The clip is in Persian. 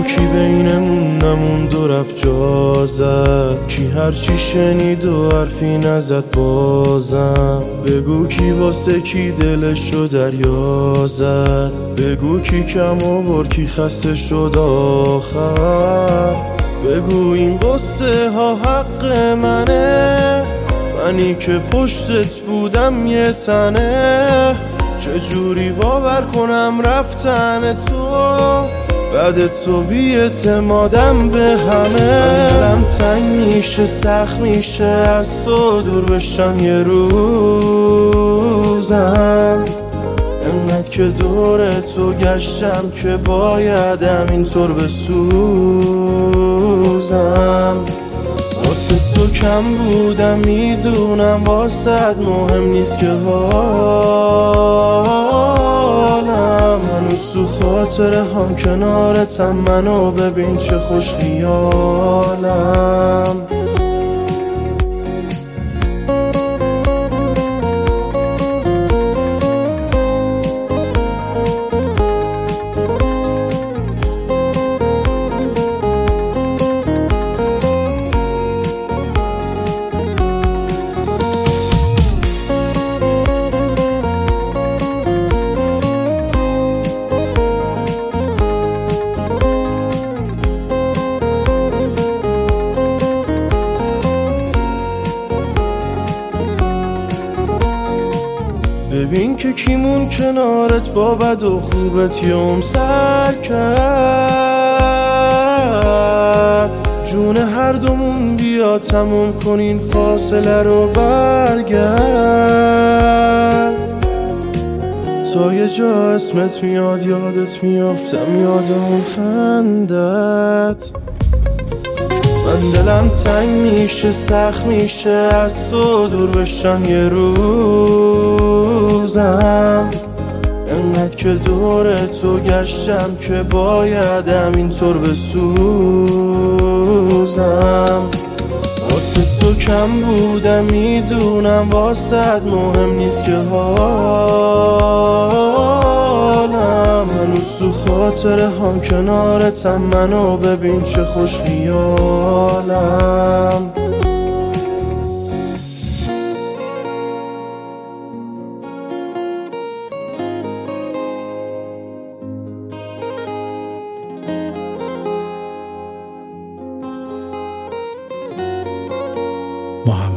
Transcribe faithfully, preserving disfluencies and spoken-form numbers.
کی بینمون نموند و رفت جا زد، کی هرچی شنید و حرفی نزد بازم. بگو کی واسه کی دلشو دریا زد، بگو کی کم آورد کی خسته شد آخر. بگو این قصه ها حق منه، منی که پشتت بودم یه تنه. چجوری باور کنم رفتن تو، بعد تو بی‌اعتمادم به همه. دلم تنگ میشه سخت میشه از تو دور بشم یه روزم. انقدر که دور تو گشتم که بایدم اینطور بسوزم. واسه تو کم بودم میدونم، واسه مهم نیست که حالم هنوز تو خاطره هم کنارتم. منو ببین چه خوش خیالم. ببین که کیمون کنارت با بد و خوبت یوم سر کرد. جون هر دومون بیا تموم کنین فاصله رو برگرد. تا یه جا اسمت میاد یادت میافتم یاد اون خندت. من دلم تنگ میشه سخت میشه از تو دور بشم یه روزم. انقدر که دور تو گشتم که بایدم اینطور بسوزم. واسه تو کم بودم میدونم، واسه مهم نیست که حالم هنوز تو خاطره هم کنارتم. منو ببین چه خوش خیالم. محمد